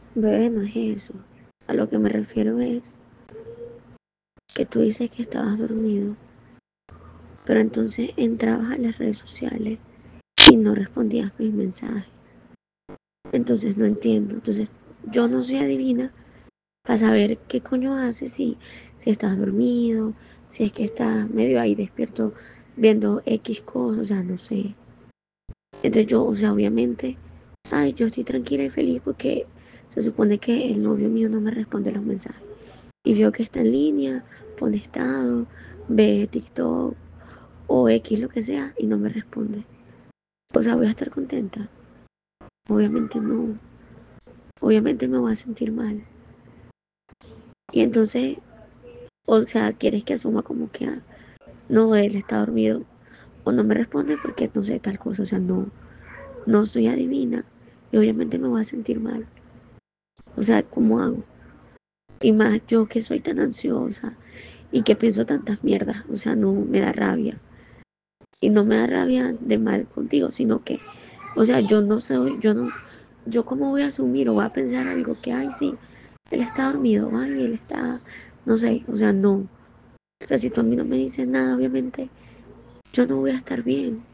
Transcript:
Bebé, no es eso. A lo que me refiero es que tú dices que estabas dormido, pero entonces entrabas a las redes sociales y no respondías mis mensajes. Entonces no entiendo. Entonces yo no soy adivina para saber qué coño haces si estás dormido, si es que estás medio ahí despierto viendo X cosas, o sea, no sé. Entonces yo, o sea, obviamente, ay, yo estoy tranquila y feliz porque se supone que el novio mío no me responde los mensajes. Y veo que está en línea, pone estado, ve TikTok o X lo que sea y no me responde. O sea, voy a estar contenta. Obviamente no. Obviamente me voy a sentir mal. Y entonces, o sea, quieres que asuma como que no, él está dormido o no me responde porque no sé tal cosa. O sea, no soy adivina y obviamente me voy a sentir mal. O sea, ¿cómo hago? Y más yo que soy tan ansiosa y que pienso tantas mierdas. O sea, no me da rabia. Y no me da rabia de mal contigo, sino que, o sea, yo no soy, yo cómo voy a asumir o voy a pensar algo que, ay, sí, él está dormido, ay, él está, no sé, o sea, no. O sea, si tú a mí no me dices nada, obviamente, yo no voy a estar bien.